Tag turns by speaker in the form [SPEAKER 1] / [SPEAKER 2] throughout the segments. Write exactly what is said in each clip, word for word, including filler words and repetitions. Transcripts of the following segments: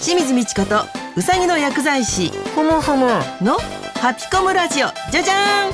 [SPEAKER 1] 清水美智子とうさぎの薬剤師
[SPEAKER 2] ふむふむ
[SPEAKER 1] のハピコムラジオ。じゃじゃーん。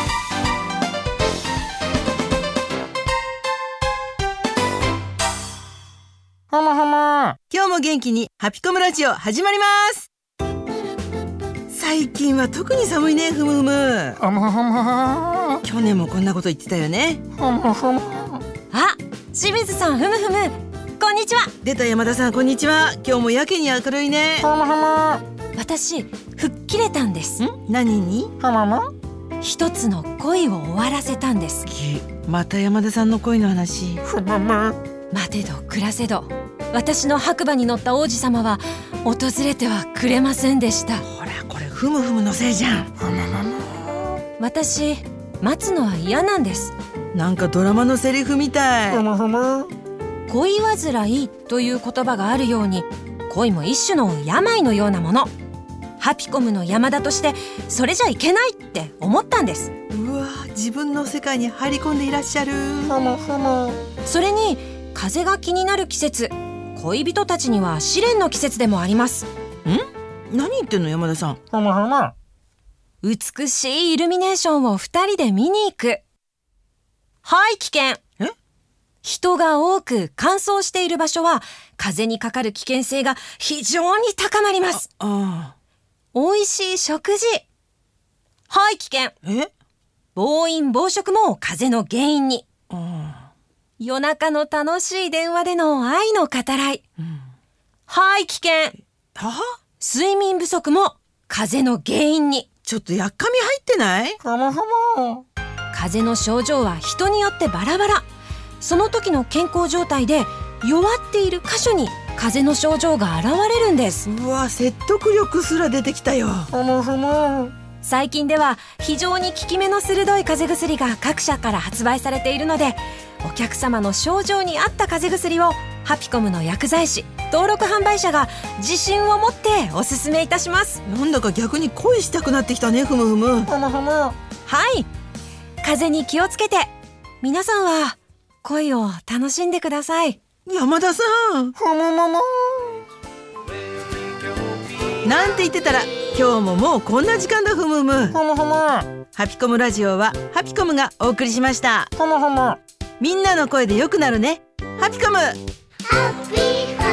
[SPEAKER 2] ふむふむ。
[SPEAKER 1] 今日も元気にハピコムラジオ始まります。最近は特に寒いね。ふむふむ。
[SPEAKER 2] ふむふむ。
[SPEAKER 1] 去年もこんなこと言ってたよね。
[SPEAKER 2] ふむふむ。
[SPEAKER 3] あ、清水さん、ふむふむ、こんにちは。
[SPEAKER 1] 出た山田さん、こんにちは。今日もやけに明るいね。
[SPEAKER 2] ふむふむ。
[SPEAKER 3] 私、吹っ切れたんです。
[SPEAKER 1] ん？何に？
[SPEAKER 2] ふむむ。
[SPEAKER 3] 一つの恋を終わらせたんです。
[SPEAKER 1] また山田さんの恋の話。
[SPEAKER 2] ふむむ。
[SPEAKER 3] 待てど暮らせど、私の白馬に乗った王子様は訪れてはくれませんでした。
[SPEAKER 1] ほら、これふむふむのせいじゃん。
[SPEAKER 2] ふむふむ。
[SPEAKER 3] 私、待つのは嫌なんです。
[SPEAKER 1] なんかドラマのセリフみたい。
[SPEAKER 2] ふむふむ。
[SPEAKER 3] 恋煩いという言葉があるように、恋も一種の病のようなもの。ハピコムの山田としてそれじゃいけないって思ったんです。
[SPEAKER 1] うわ、自分の世界に入り込んでいらっしゃる。
[SPEAKER 2] ふむふむ。
[SPEAKER 3] それに風が気になる季節、恋人たちには試練の季節でもあります。
[SPEAKER 1] ん？何言ってんの山田さん。
[SPEAKER 2] ふむふむ。
[SPEAKER 3] 美しいイルミネーションを二人で見に行く。はい危険。
[SPEAKER 1] え？
[SPEAKER 3] 人が多く乾燥している場所は風にかかる危険性が非常に高まります。
[SPEAKER 1] ああ。
[SPEAKER 3] 美味しい食事。はい危険。
[SPEAKER 1] え？
[SPEAKER 3] 暴飲暴食も風の原因に。
[SPEAKER 1] あ
[SPEAKER 3] 夜中の楽しい電話での愛の語らい。
[SPEAKER 1] あ。うん。
[SPEAKER 3] はい危険。
[SPEAKER 1] は？
[SPEAKER 3] 睡眠不足も風邪の原因に。
[SPEAKER 1] ちょっとやっかみ入ってない？
[SPEAKER 2] ふむふむ。
[SPEAKER 3] 風邪の症状は人によってバラバラ。その時の健康状態で弱っている箇所に風邪の症状が現れるんです。
[SPEAKER 1] うわ、説得力すら出てきたよ。
[SPEAKER 2] ふむふむ。
[SPEAKER 3] 最近では非常に効き目の鋭い風邪薬が各社から発売されているので、お客様の症状に合った風邪薬をハピコムの薬剤師登録販売者が自信を持っておすすめいたします。
[SPEAKER 1] なんだか逆に恋したくなってきたね。ふむふむ。
[SPEAKER 2] ふむふむ。
[SPEAKER 3] はい、風邪に気をつけて皆さんは恋を楽しんでください。
[SPEAKER 1] 山田さん、
[SPEAKER 2] ふむむむ。
[SPEAKER 1] なんて言ってたら今日ももうこんな時間だ。ふむふむ。
[SPEAKER 2] ふむふむ。
[SPEAKER 1] ハピコムラジオはハピコムがお送りしました。
[SPEAKER 2] ふむふむ。
[SPEAKER 1] みんなの声で良くなるね。ハピコム。
[SPEAKER 4] ハッピー